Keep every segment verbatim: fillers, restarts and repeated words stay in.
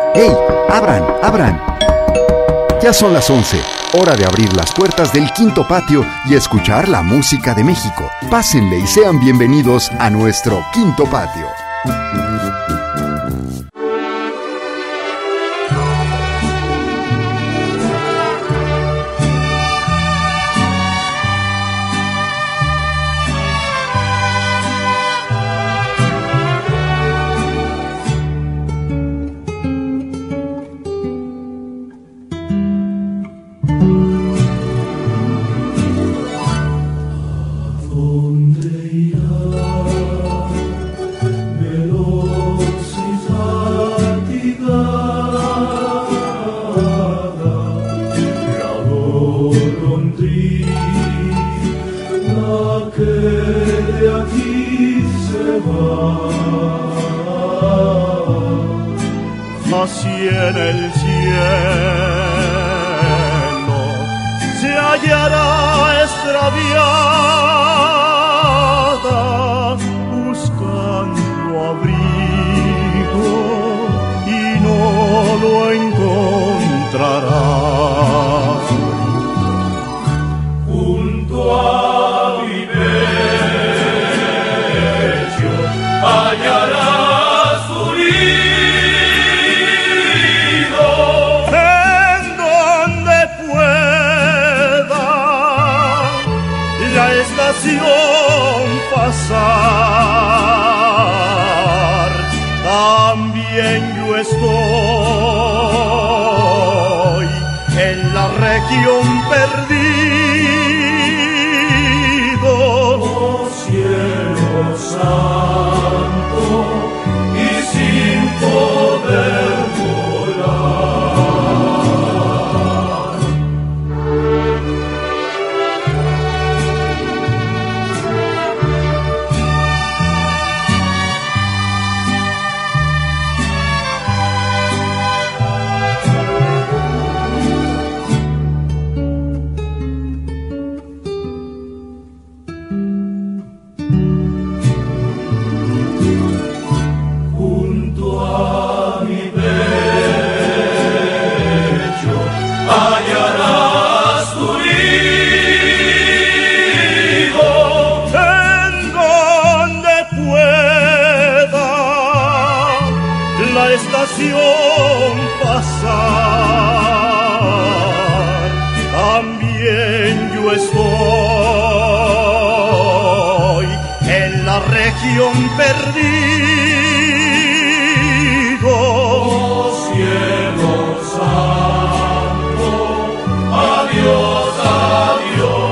¡Hey! ¡Abran! ¡Abran! Ya son las once, hora de abrir las puertas del Quinto Patio y escuchar la música de México. Pásenle y sean bienvenidos a nuestro Quinto Patio. Así en el cielo se hallará extraviada, buscando abrigo y no lo encontrará. Junto a mi pecho hallará pasar. También yo estoy en la región perdido. Oh cielo santo, y sin poder pasar. También yo estoy en la región perdido. Oh cielo santo, adiós, adiós.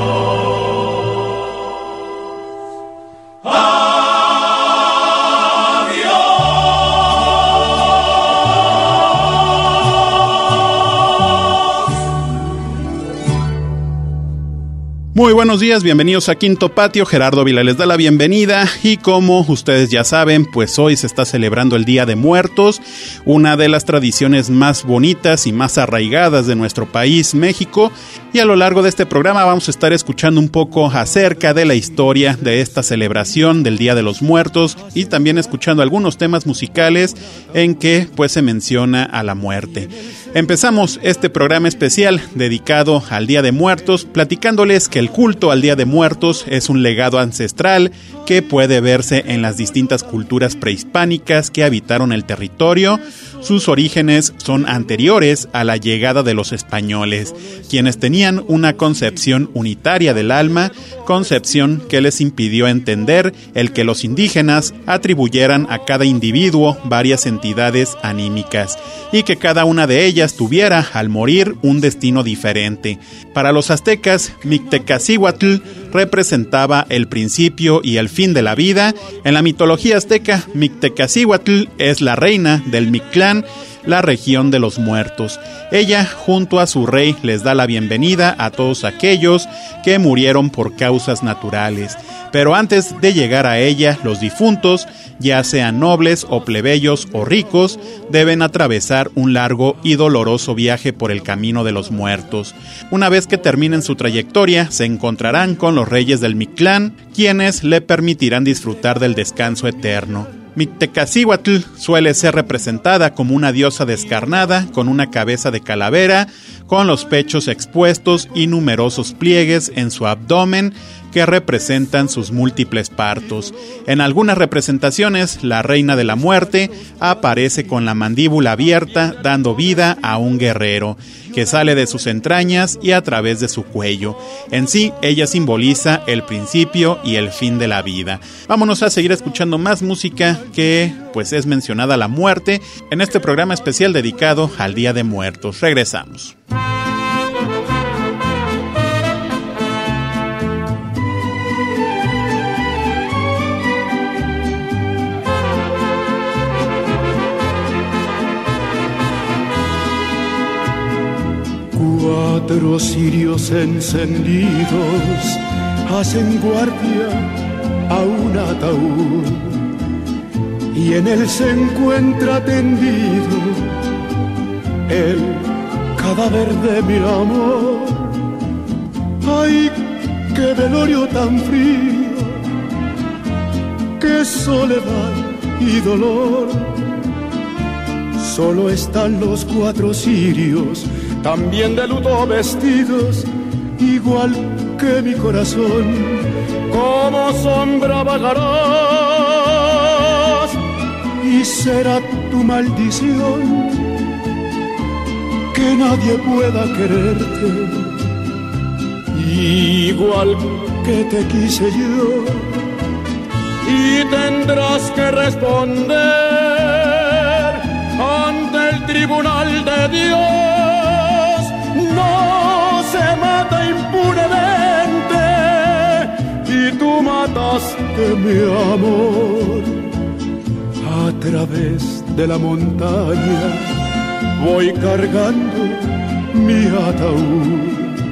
Muy buenos días, bienvenidos a Quinto Patio. Gerardo Vila les da la bienvenida y como ustedes ya saben, pues hoy se está celebrando el Día de Muertos, una de las tradiciones más bonitas y más arraigadas de nuestro país, México, y a lo largo de este programa vamos a estar escuchando un poco acerca de la historia de esta celebración del Día de los Muertos y también escuchando algunos temas musicales en que pues se menciona a la muerte. Empezamos este programa especial dedicado al Día de Muertos platicándoles que el culto al Día de Muertos es un legado ancestral que puede verse en las distintas culturas prehispánicas que habitaron el territorio. Sus orígenes son anteriores a la llegada de los españoles, quienes tenían una concepción unitaria del alma, concepción que les impidió entender el que los indígenas atribuyeran a cada individuo varias entidades anímicas y que cada una de ellas tuviera al morir un destino diferente. Para los aztecas, Mictecacihuatl representaba el principio y el fin de la vida. En la mitología azteca, Mictecacihuatl es la reina del Mictlán, la región de los muertos. Ella, junto a su rey, les da la bienvenida a todos aquellos que murieron por causas naturales. Pero antes de llegar a ella, los difuntos, ya sean nobles o plebeyos o ricos, deben atravesar un largo y doloroso viaje por el camino de los muertos. Una vez que terminen su trayectoria, se encontrarán con los reyes del Mictlán, quienes le permitirán disfrutar del descanso eterno. Mictecacihuatl suele ser representada como una diosa descarnada, con una cabeza de calavera, con los pechos expuestos y numerosos pliegues en su abdomen que representan sus múltiples partos. En algunas representaciones, la reina de la muerte aparece con la mandíbula abierta, dando vida a un guerrero, que sale de sus entrañas y a través de su cuello. En sí, ella simboliza el principio y el fin de la vida. Vámonos a seguir escuchando más música que, pues, es mencionada la muerte en este programa especial dedicado al Día de Muertos. Regresamos. Cuatro cirios encendidos hacen guardia a un ataúd y en él se encuentra tendido el cadáver de mi amor. Ay, qué velorio tan frío, qué soledad y dolor. Solo están los cuatro cirios, también de luto vestidos, igual que mi corazón. Como sombra vagarás y será tu maldición que nadie pueda quererte igual que te quise yo, y tendrás que responder ante el tribunal de Dios. No se mata impunemente y tú mataste mi amor. A través de la montaña voy cargando mi ataúd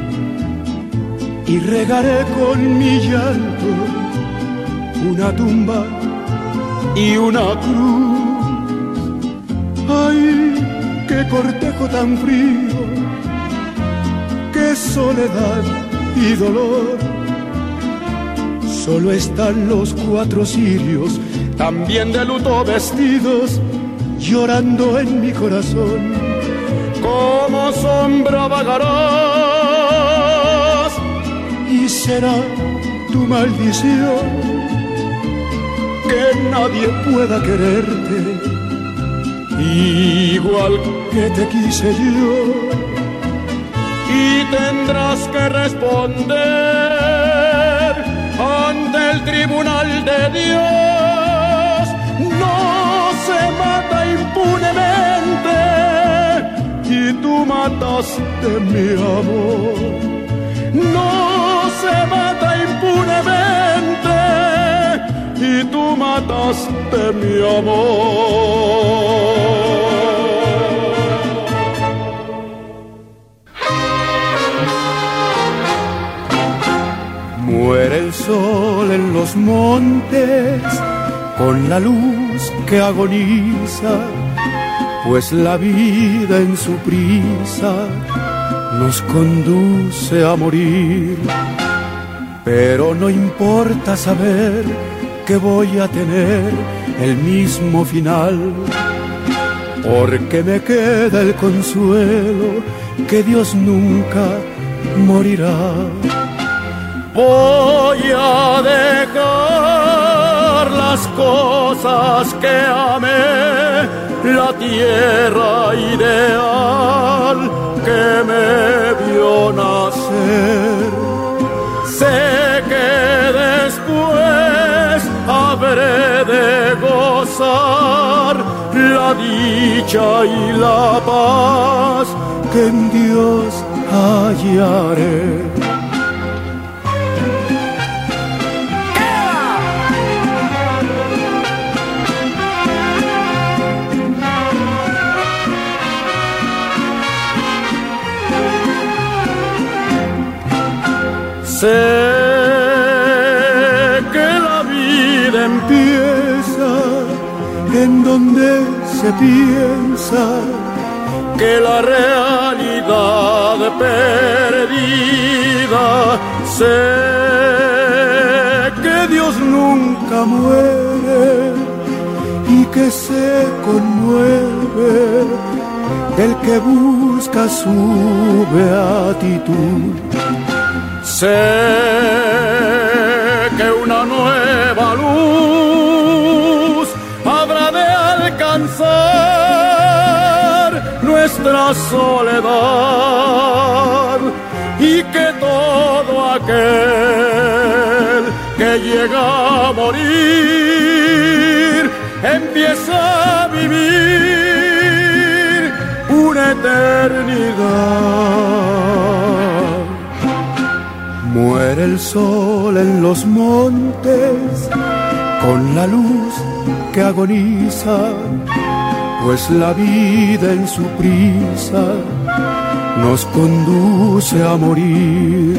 y regaré con mi llanto una tumba y una cruz. Ay, qué cortejo tan frío, qué soledad y dolor. Solo están los cuatro cirios, también de luto vestidos, llorando en mi corazón. Como sombra vagarás y será tu maldición que nadie pueda quererte igual que te quise yo, y tendrás que responder ante el tribunal de Dios. No se mata impunemente y tú mataste mi amor. No se mata impunemente y tú mataste mi amor. Muere el sol en los montes con la luz que agoniza, pues la vida en su prisa nos conduce a morir. Pero no importa saber que voy a tener el mismo final, porque me queda el consuelo que Dios nunca morirá. Voy a dejar las cosas que amé, la tierra ideal que me vio nacer. Sé que después habré de gozar la dicha y la paz que en Dios hallaré. Sé que la vida empieza en donde se piensa que la realidad perdida. Sé que Dios nunca muere que se conmueve el que busca su beatitud. Sé que una nueva luz habrá de alcanzar nuestra soledad y que todo aquel que llega a morir empieza a vivir una eternidad. Muere el sol en los montes con la luz que agoniza, pues la vida en su prisa nos conduce a morir.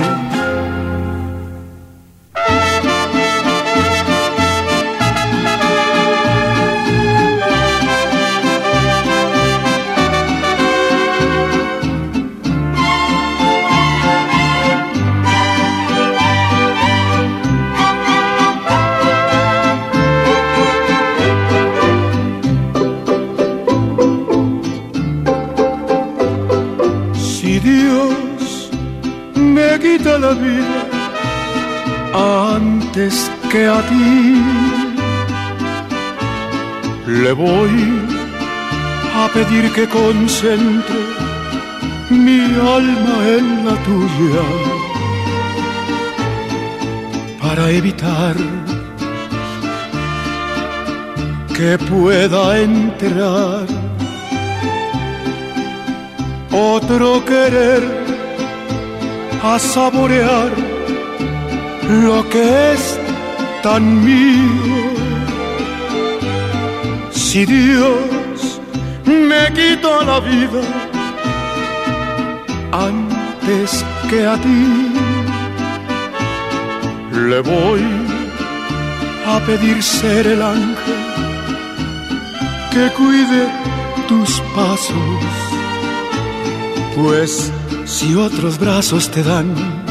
La vida antes que a ti, le voy a pedir que concentre mi alma en la tuya para evitar que pueda entrar otro querer a saborear lo que es tan mío. Si Dios me quita la vida antes que a ti, le voy a pedir ser el ángel que cuide tus pasos, pues si otros brazos te dan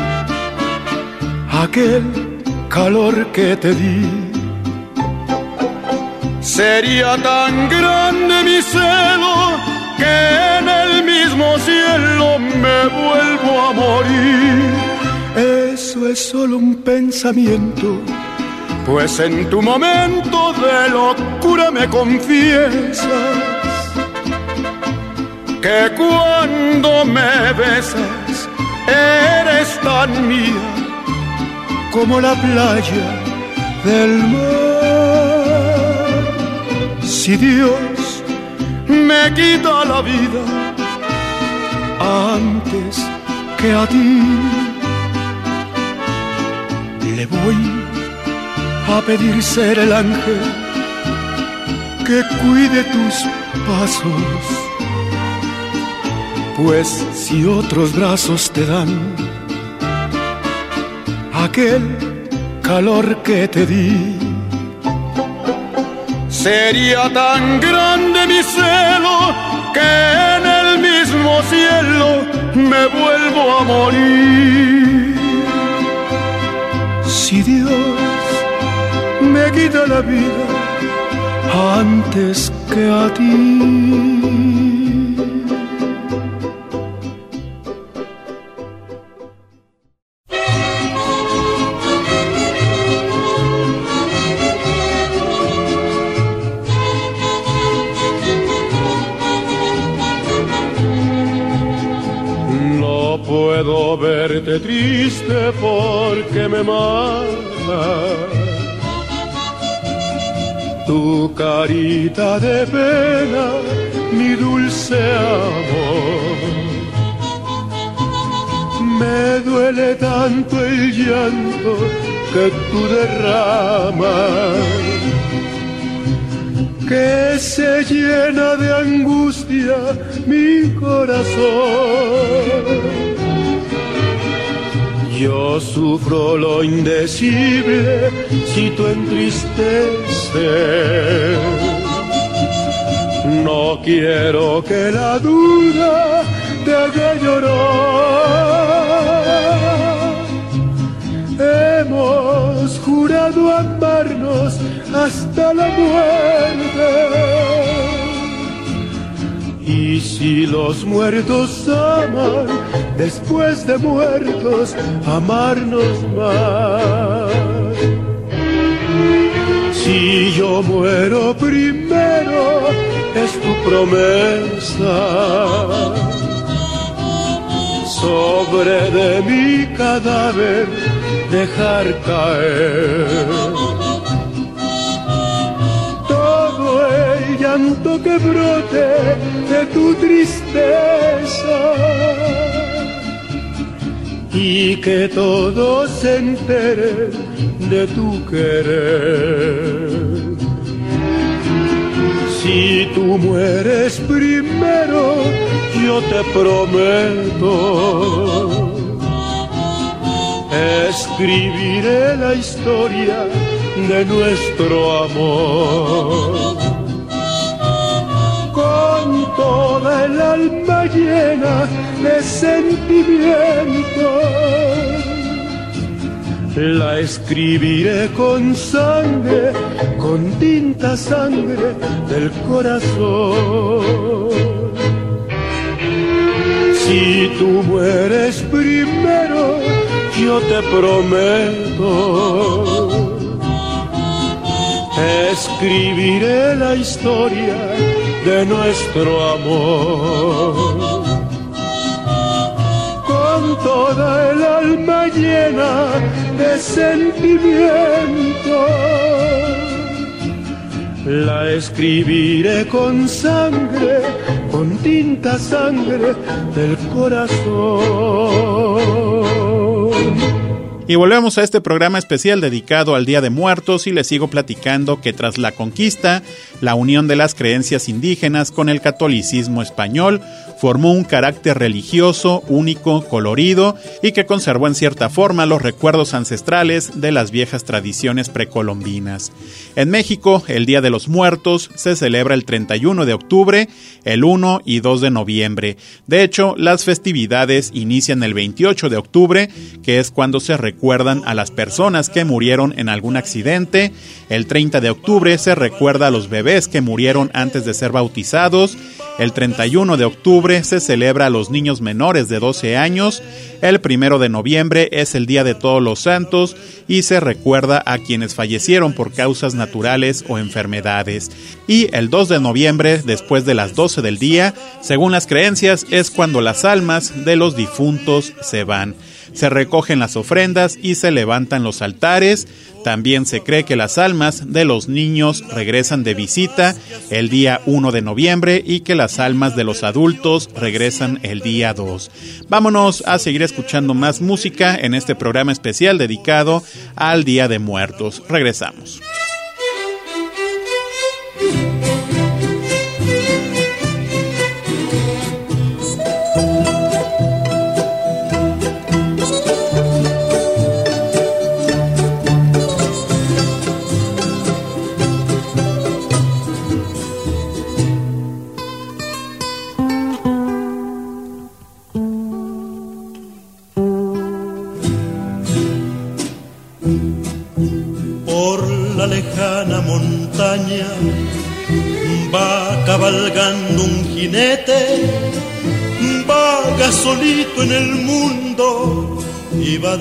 aquel calor que te di, sería tan grande mi celo que en el mismo cielo me vuelvo a morir. Eso es solo un pensamiento, pues en tu momento de locura me confiesas que cuando me besas eres tan mía como la playa del mar. Si Dios me quita la vida antes que a ti, le voy a pedir ser el ángel que cuide tus pasos, pues si otros brazos te dan aquel calor que te di, sería tan grande mi celo que en el mismo cielo me vuelvo a morir. Si Dios me quita la vida antes que a ti. No puedo verte triste porque me mata tu carita de pena, mi dulce amor. Me duele tanto el llanto que tú derramas, que se llena de angustia mi corazón. Yo sufro lo indecible si tú entristeces. No quiero que la duda te haga llorar. Hemos jurado amarnos hasta la muerte, Si los muertos aman, después de muertos, amarnos más. Si yo muero primero, es tu promesa. Sobre de mi cadáver dejar caer todo el llanto que brote de tu tristeza, y que todos se enteren de tu querer. Si tú mueres primero, yo te prometo, escribiré la historia de nuestro amor. Con toda el alma llena de sentimiento, la escribiré con sangre, con tinta sangre del corazón. Si tú mueres primero, yo te prometo, escribiré la historia de nuestro amor. Con toda el alma llena de sentimiento, la escribiré con sangre, con tinta sangre del corazón. Y volvemos a este programa especial dedicado al Día de Muertos y les sigo platicando que tras la conquista, la unión de las creencias indígenas con el catolicismo español formó un carácter religioso único, colorido y que conservó en cierta forma los recuerdos ancestrales de las viejas tradiciones precolombinas. En México, el Día de los Muertos se celebra el treinta y uno de octubre, el uno y dos de noviembre. De hecho, las festividades inician el veintiocho de octubre, que es cuando se recuerdan a las personas que murieron en algún accidente. El treinta de octubre se recuerda a los bebés que murieron antes de ser bautizados. El treinta y uno de octubre se celebra a los niños menores de doce años. El primero de noviembre es el Día de Todos los Santos y se recuerda a quienes fallecieron por causas naturales o enfermedades. Y el dos de noviembre, después de las doce del día, según las creencias, es cuando las almas de los difuntos se van. Se recogen las ofrendas y se levantan los altares. También se cree que las almas de los niños regresan de visita el día uno de noviembre y que las almas de los adultos regresan el día dos. Vámonos a seguir escuchando más música en este programa especial dedicado al Día de Muertos. Regresamos. Lejana montaña va cabalgando un jinete, vaga solito en el mundo y va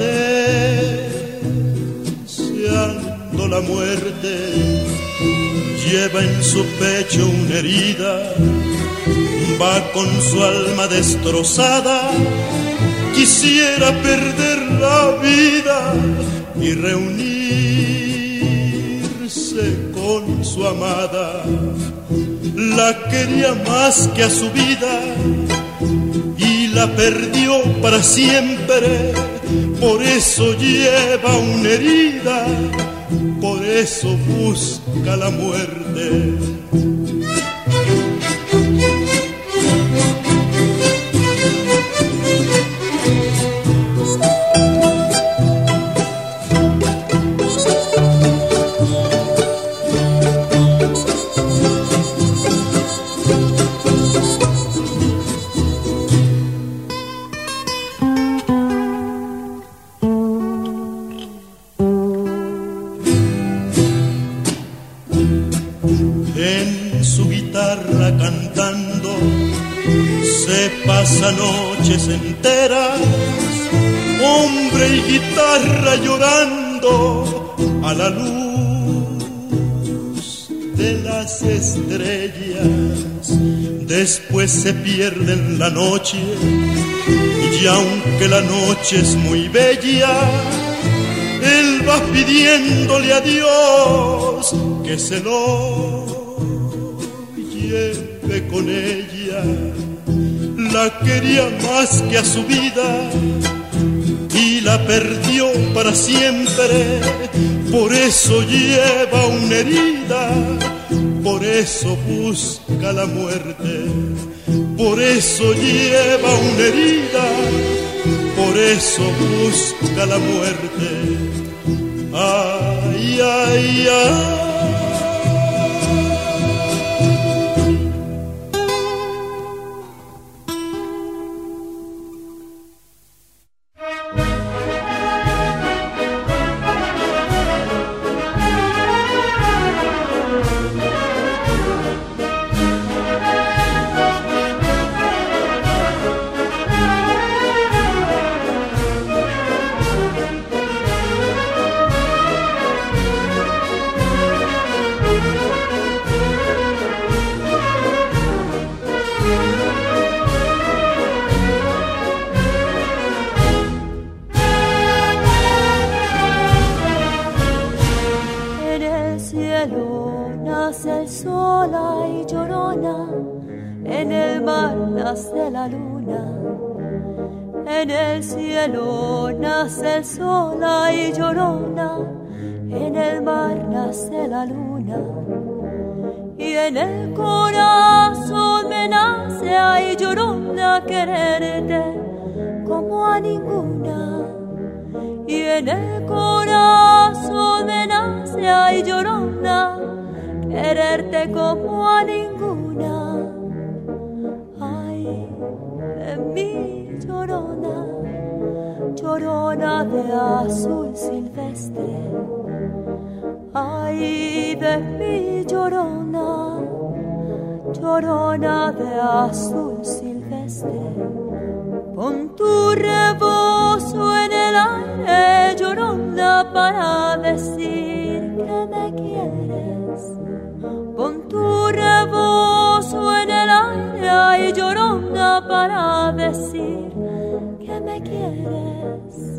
deseando la muerte. Lleva en su pecho una herida, va con su alma destrozada. Quisiera perder la vida y reunir con su amada. La quería más que a su vida y la perdió para siempre. Por eso lleva una herida, por eso busca la muerte. pasa noches enteras, hombre y guitarra llorando a la luz de las estrellas. Después se pierde en la noche y aunque la noche es muy bella, él va pidiéndole a Dios que se lo lleve con ella. La quería más que a su vida y la perdió para siempre. Por eso lleva una herida, por eso busca la muerte. Por eso lleva una herida, por eso busca la muerte. Ay, ay, ay. En el cielo nace el sol, ay llorona, en el mar nace la luna. Y en el corazón me nace, ay llorona, quererte como a ninguna. Y en el corazón me nace, ay llorona, quererte como a ninguna. Ay, de mí llorona, llorona de azul silvestre. Ay, de mí llorona, llorona de azul silvestre. Pon tu rebozo en el aire, llorona, para decir que me quieres. Pon tu rebozo en el aire, ay llorona, para decir que me quieres.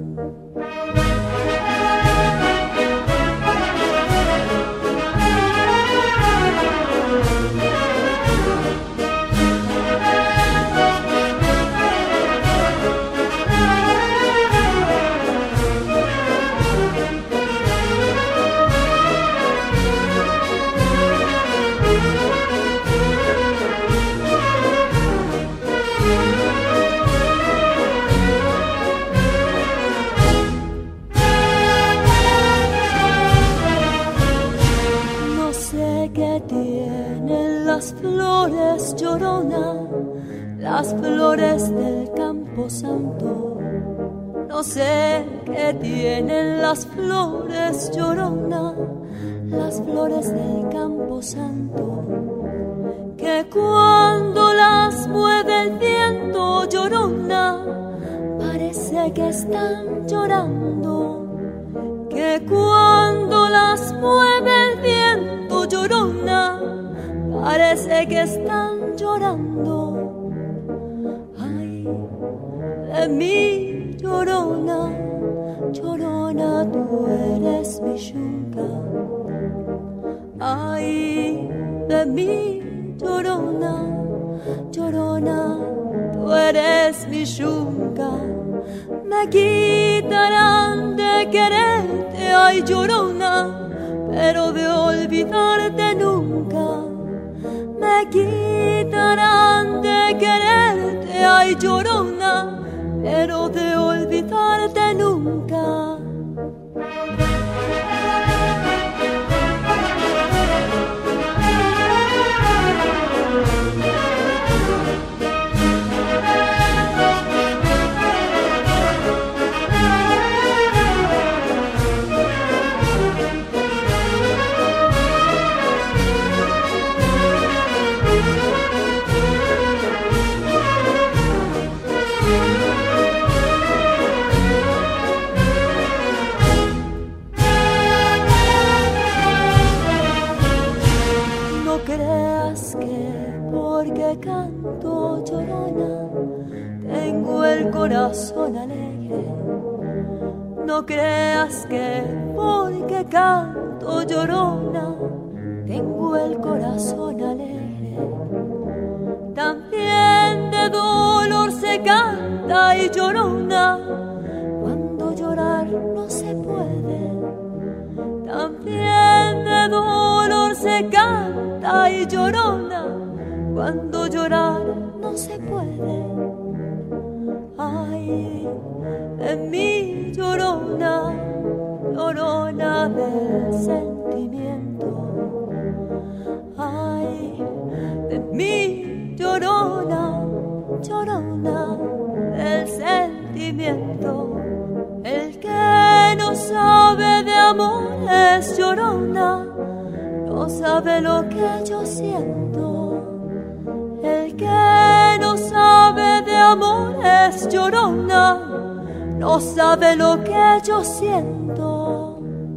Las flores, llorona, las flores del campo santo. No sé qué tienen las flores, llorona, las flores del campo santo, que cuando las mueve el viento, llorona, parece que están llorando. Que cuando las mueve el viento, llorona, parece que están llorando. Ay, de mí llorona, llorona, tú eres mi yunca. Ay, de mí llorona, llorona, tú eres mi yunca. Me quitarán de quererte, ay llorona, pero de olvidarte nunca. Me quitarán de quererte, ay llorona, pero de olvidarte nunca. corazón alegre. No creas que porque canto llorona tengo el corazón alegre. También de dolor se canta y llorona cuando llorar no se puede. También de dolor se canta y llorona cuando llorar no se puede. Ay, de mi llorona, llorona del sentimiento. Ay, de mi llorona, llorona del sentimiento. El que no sabe de amor es llorona, no sabe lo que yo siento. El que no sabe de amor es llorona, no sabe lo que yo siento.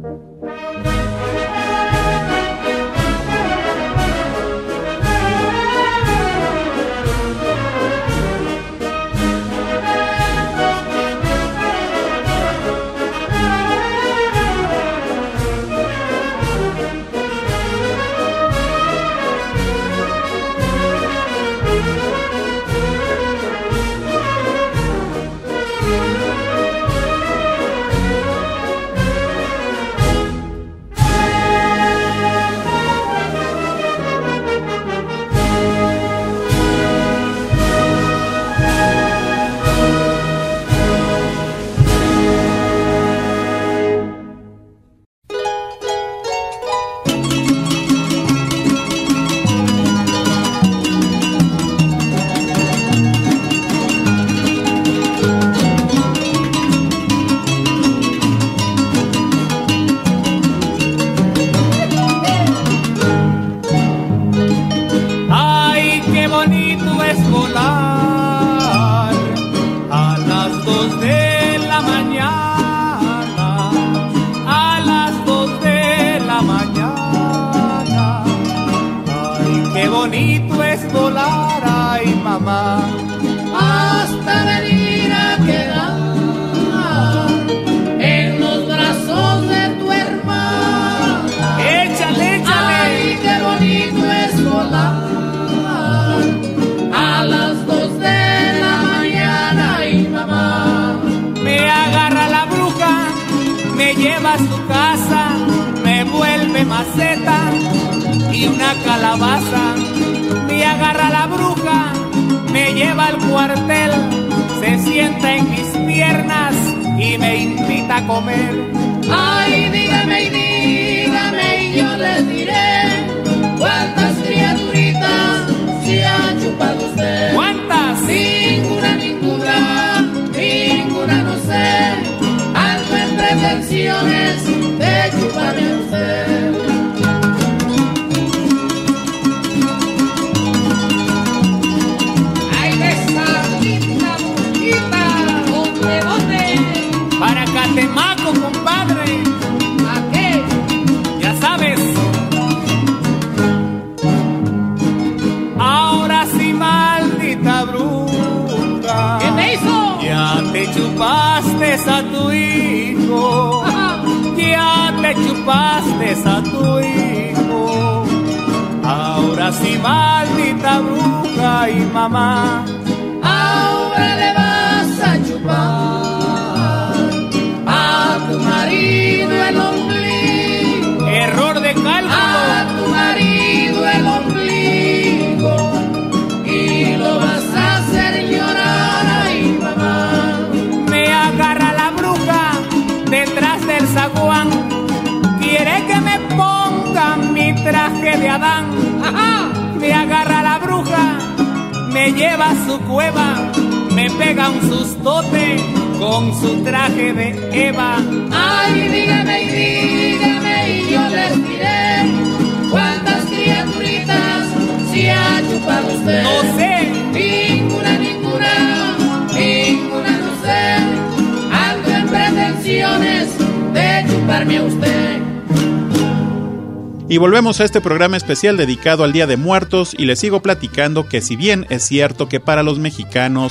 Y volvemos a este programa especial dedicado al Día de Muertos y les sigo platicando que si bien es cierto que para los mexicanos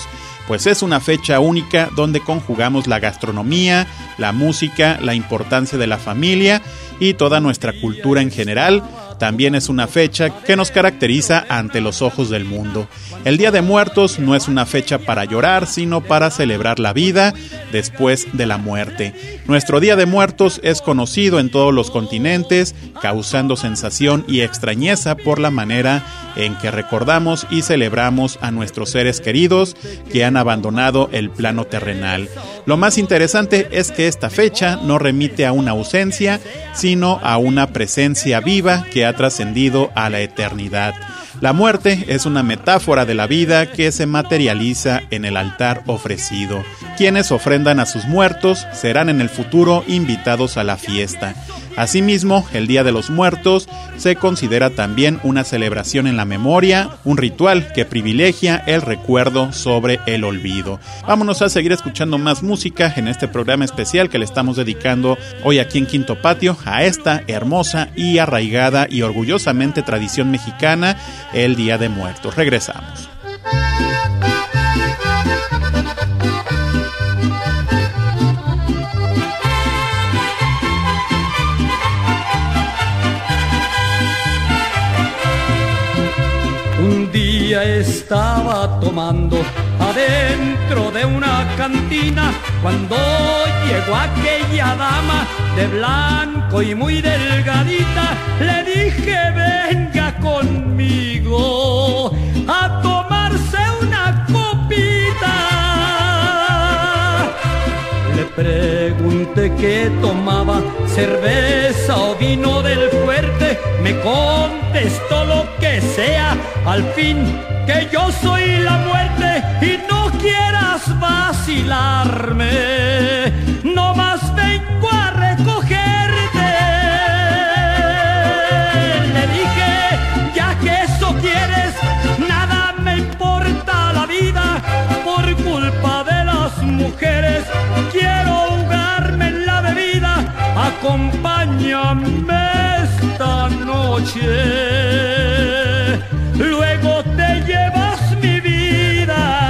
pues es una fecha única donde conjugamos la gastronomía, la música, la importancia de la familia y toda nuestra cultura en general. También es una fecha que nos caracteriza ante los ojos del mundo. El Día de Muertos no es una fecha para llorar, sino para celebrar la vida después de la muerte. Nuestro Día de Muertos es conocido en todos los continentes, causando sensación y extrañeza por la manera en que recordamos y celebramos a nuestros seres queridos que han abandonado el plano terrenal. Lo más interesante es que esta fecha no remite a una ausencia, sino a una presencia viva que ha trascendido a la eternidad. La muerte es una metáfora de la vida que se materializa en el altar ofrecido. Quienes ofrendan a sus muertos serán en el futuro invitados a la fiesta. Asimismo, el Día de los Muertos se considera también una celebración en la memoria, un ritual que privilegia el recuerdo sobre el olvido. Vámonos a seguir escuchando más música en este programa especial que le estamos dedicando hoy aquí en Quinto Patio a esta hermosa y arraigada y orgullosamente tradición mexicana, el Día de Muertos. Regresamos. Un día estaba tomando adentro de una cantina cuando llegó aquella dama de blanco y muy delgadita. Le dije, venga conmigo a tomarse una copita. Le pregunté qué tomaba, cerveza o vino del fuerte. Me contestó lo que sea, al fin que yo soy la muerte y no quieras vacilarme, no más vengo a recogerte. Le dije, ya que eso quieres, nada me importa la vida, por culpa de las mujeres quiero ahogarme en la bebida, acompáñame esta noche, luego te llevas mi vida.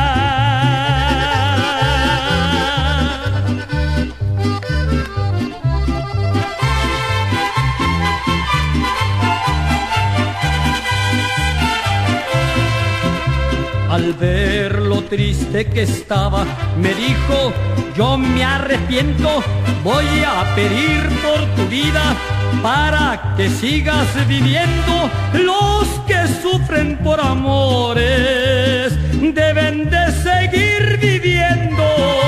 Al ver lo triste que estaba, me dijo, yo me arrepiento, voy a pedir por tu vida para que sigas viviendo. Los que sufren por amores deben de seguir viviendo.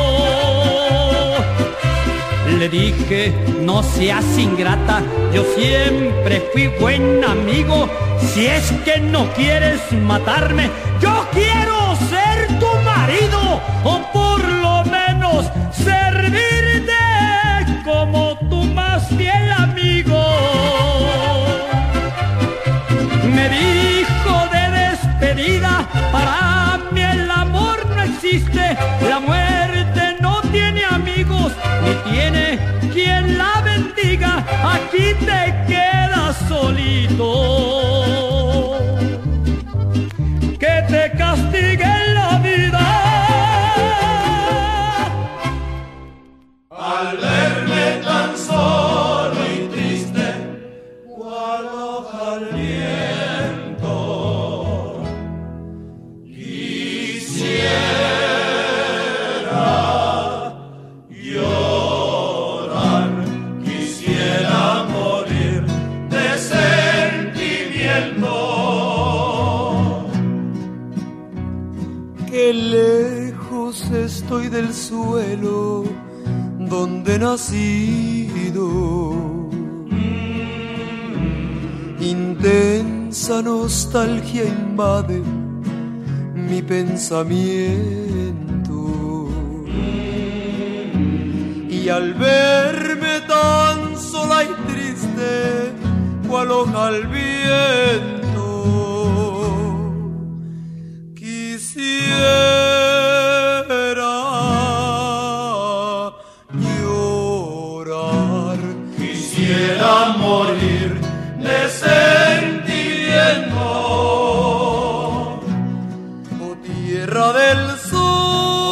Le dije, no seas ingrata, yo siempre fui buen amigo. Si es que no quieres matarme, yo quiero ser tu marido, o por lo menos servirte como tu más fiel amigo. Me dijo de despedida, para mí el amor no existe, la muerte no tiene amigos, ni tiene quien la bendiga, aquí te quedas solito. Que te castigue la vida. Al verme tan solo y triste, cual hoja al viento, quisiera llorar, quisiera morir de sentimiento. Qué lejos estoy del suelo donde he nacido. Intensa nostalgia invade mi pensamiento. Y al verme tan sola y triste, cual hoja al viento, quisiera llorar, quisiera morir de sentimiento. oh tierra del sol,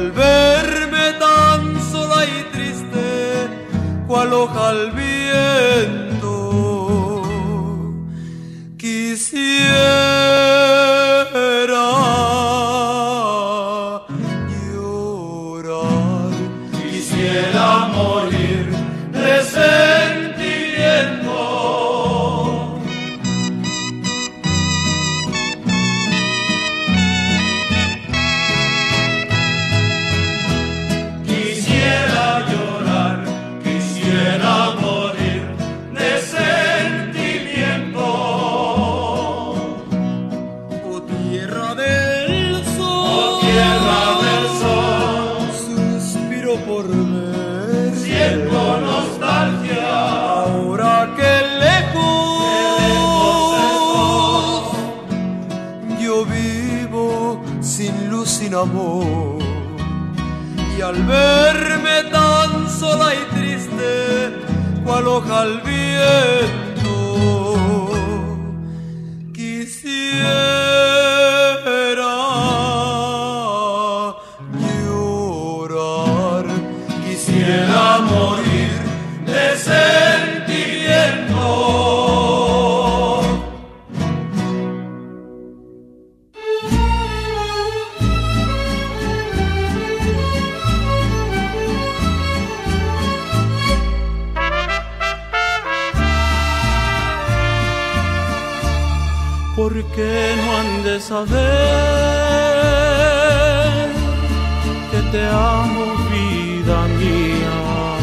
al verme tan sola y triste, cual hoja al viento, quisiera llorar, quisiera morir de sentimiento. Amor, y al verme tan sola y triste, cual hoja al viento, quisiera llorar, quisiera morir de sentimiento. ¿Por qué no han de saber que te amo, vida mía?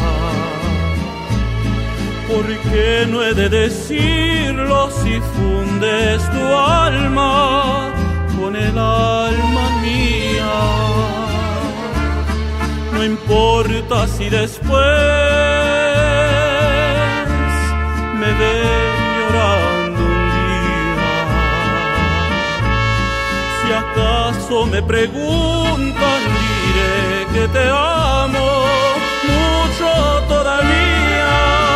¿Por qué no he de decirlo si fundes tu alma con el alma mía? No importa si después me ven llorando. Si acaso me preguntan, diré que te amo mucho todavía.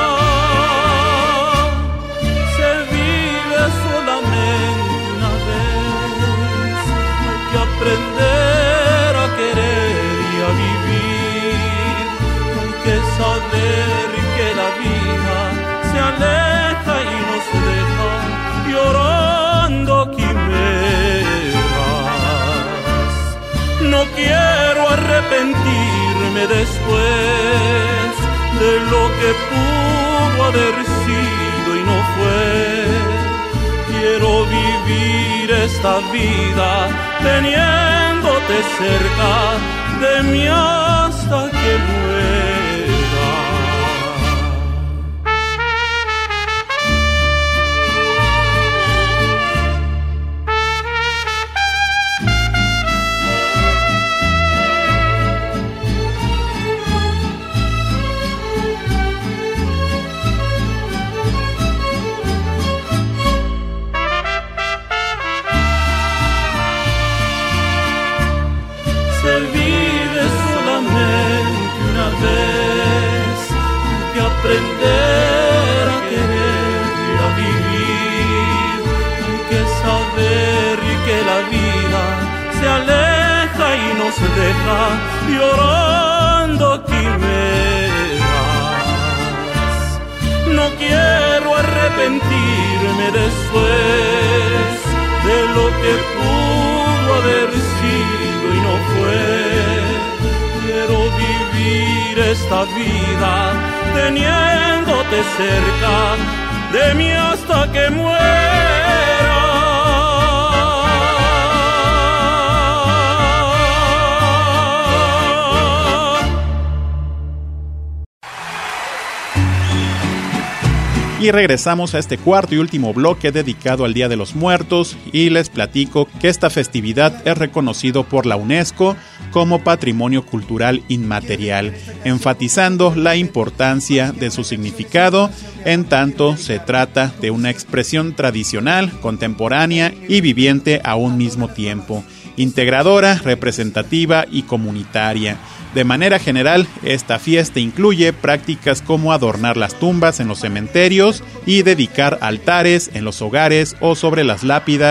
Se vive solamente una vez, hay que aprender a querer y a vivir. Hay que saber que la vida se aleja y nos deja llorando quimeras. No quiero arrepentirme después de lo que pudo haber sido y no fue. Quiero vivir esta vida teniéndote cerca de mí hasta que muera. Aprender a querer y a vivir, hay que saber que la vida se aleja y nos deja llorando quimeras. No quiero arrepentirme después de lo que pudo haber sido y no fue. Quiero vivir esta vida teniéndote cerca de mí hasta que muera. Y regresamos a este cuarto y último bloque dedicado al Día de los Muertos y les platico que esta festividad es reconocido por la UNESCO como Patrimonio Cultural Inmaterial, enfatizando la importancia de su significado en tanto se trata de una expresión tradicional, contemporánea y viviente a un mismo tiempo, integradora, representativa y comunitaria. De manera general, esta fiesta incluye prácticas como adornar las tumbas en los cementerios y dedicar altares en los hogares o sobre las lápidas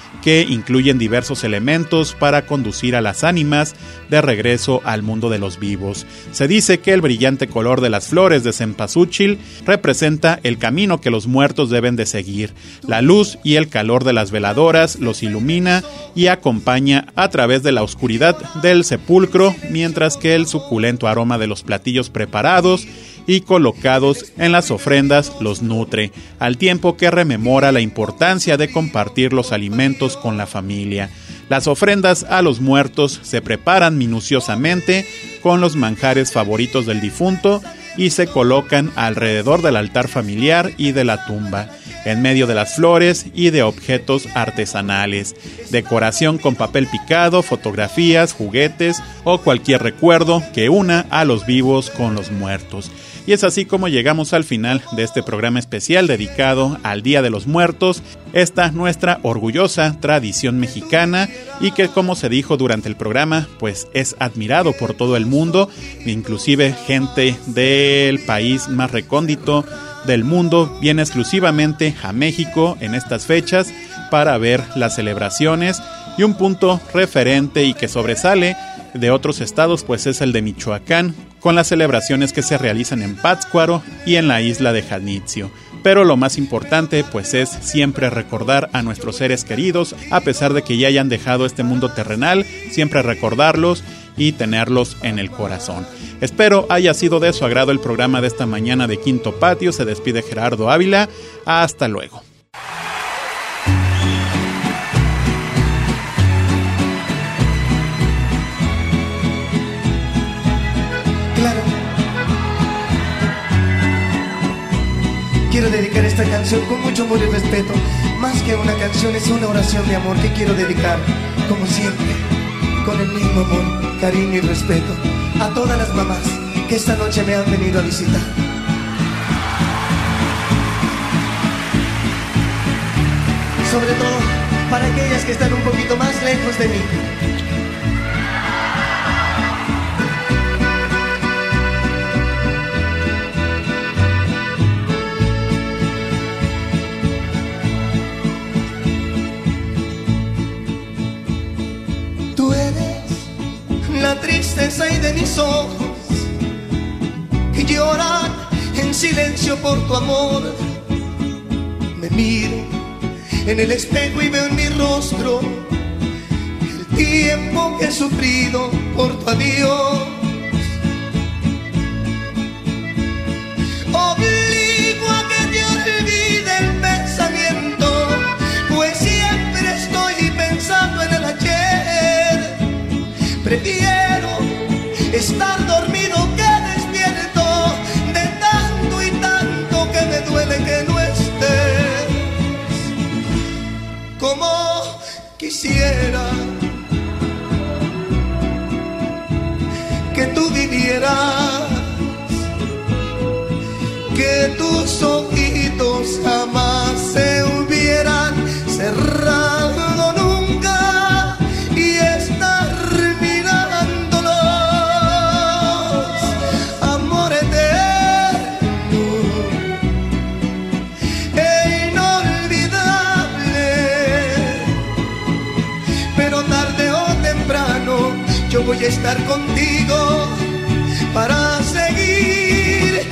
que incluyen diversos elementos para conducir a las ánimas de regreso al mundo de los vivos. Se dice que el brillante color de las flores de cempasúchil representa el camino que los muertos deben de seguir. La luz y el calor de las veladoras los ilumina y acompaña a través de la oscuridad del sepulcro, mientras que el suculento aroma de los platillos preparados y colocados en las ofrendas los nutre, al tiempo que rememora la importancia de compartir los alimentos con la familia. Las ofrendas a los muertos se preparan minuciosamente con los manjares favoritos del difunto y se colocan alrededor del altar familiar y de la tumba, en medio de las flores y de objetos artesanales, decoración con papel picado, fotografías, juguetes o cualquier recuerdo que una a los vivos con los muertos. Y es así como llegamos al final de este programa especial dedicado al Día de los Muertos, esta nuestra orgullosa tradición mexicana y que, como se dijo durante el programa, pues es admirado por todo el mundo, inclusive gente del país más recóndito del mundo viene exclusivamente a México en estas fechas para ver las celebraciones. Y un punto referente y que sobresale de otros estados pues es el de Michoacán, con las celebraciones que se realizan en Pátzcuaro y en la isla de Janitzio. Pero lo más importante pues es siempre recordar a nuestros seres queridos, a pesar de que ya hayan dejado este mundo terrenal, siempre recordarlos y tenerlos en el corazón. Espero haya sido de su agrado el programa de esta mañana de Quinto Patio. Se despide Gerardo Ávila. Hasta luego. Claro. Quiero dedicar esta canción con mucho amor y respeto. Más que una canción, es una oración de amor que quiero dedicar, como siempre, con el mismo amor, cariño y respeto, a todas las mamás que esta noche me han venido a visitar. Sobre todo para aquellas que están un poquito más lejos de mí. La tristeza y de mis ojos que lloran en silencio por tu amor. Me miro en el espejo y veo en mi rostro el tiempo que he sufrido por tu adiós. Obligo a que te olvide el pensamiento, pues siempre estoy pensando en el ayer. Prefiero estar dormido que despierto, de tanto y tanto que me duele que no estés. Como quisiera que tú vivieras, que tus ojitos jamás se hubieran cerrado nunca y estar voy a estar contigo para seguir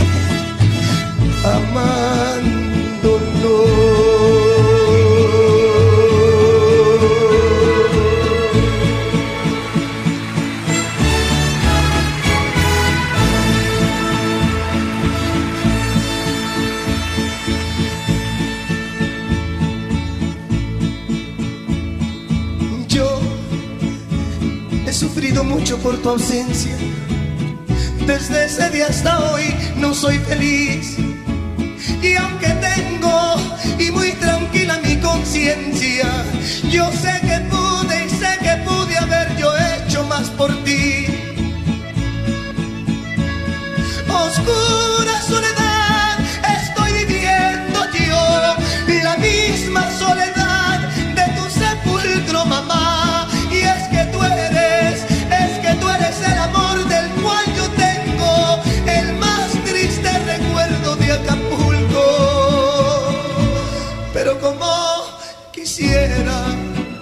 amándonos. He sufrido mucho por tu ausencia. Desde ese día hasta hoy no soy feliz. Y aunque tengo y muy tranquila mi conciencia, yo sé que pude y sé que pude haber yo hecho más por ti. Oscura soledad estoy viviendo yo, la misma soledad de tu sepulcro, mamá. Y es que tú eres, es que tú eres el amor del cual yo tengo el más triste recuerdo de Acapulco. Pero como quisiera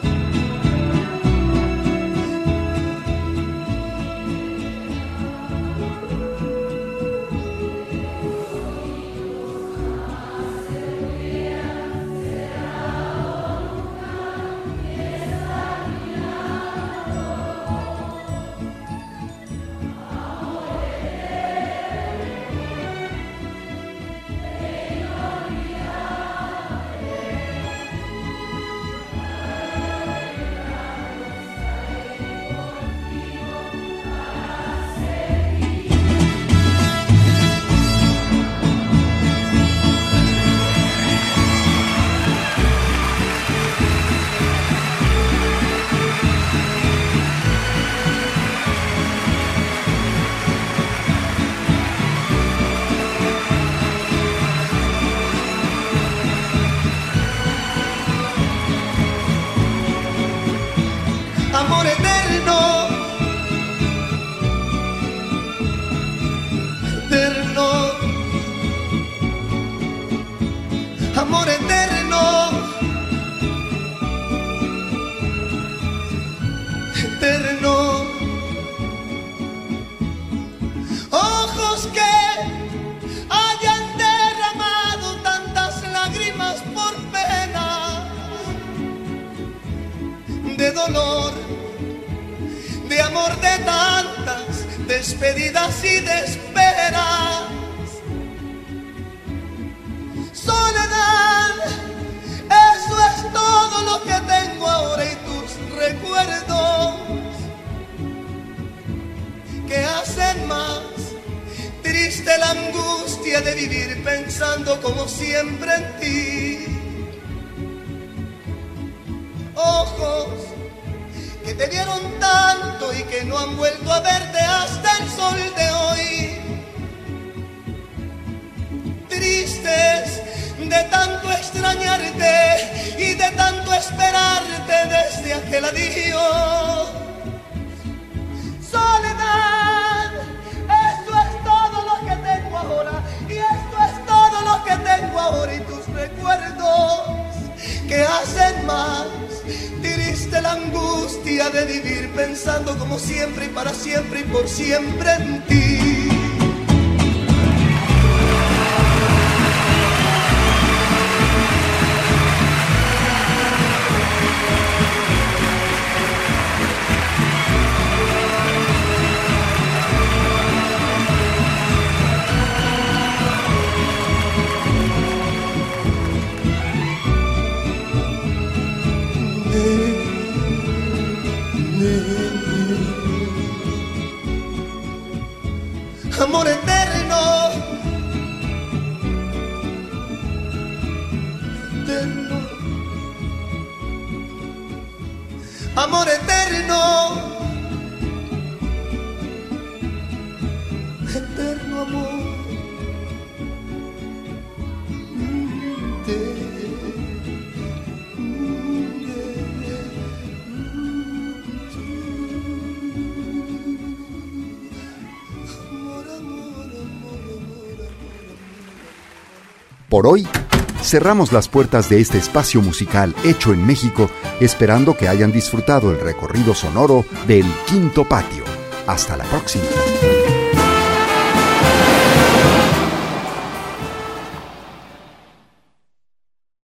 los que hayan derramado tantas lágrimas por pena, de dolor, de amor, de tantas despedidas y de esperas. Soledad, eso es todo lo que tengo ahora y tus recuerdos que hacen más triste la angustia de vivir pensando como siempre en ti. Ojos que te vieron tanto y que no han vuelto a verte hasta el sol de hoy. Tristes de tanto extrañarte y de tanto esperarte desde aquel adiós. Soledad, esto es todo lo que tengo ahora y esto es todo lo que tengo ahora y tus recuerdos que hacen más triste la angustia de vivir pensando como siempre y para siempre y por siempre en ti. Amor eterno, eterno, amor eterno, eterno amor. Por hoy, cerramos las puertas de este espacio musical hecho en México, esperando que hayan disfrutado el recorrido sonoro del Quinto Patio. Hasta la próxima.